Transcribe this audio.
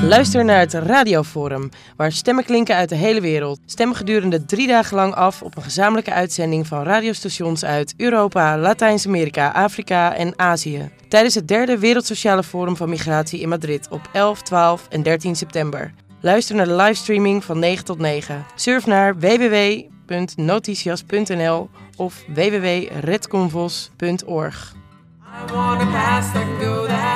Luister naar het Radioforum, waar stemmen klinken uit de hele wereld. Stem gedurende 3 dagen lang af op een gezamenlijke uitzending van radiostations uit Europa, Latijns-Amerika, Afrika en Azië. Tijdens het 3e Wereldsociale Forum van Migratie in Madrid op 11, 12 en 13 september. Luister naar de livestreaming van 9 tot 9. Surf naar www.noticias.nl of www.redconvos.org. I wanna pass and go that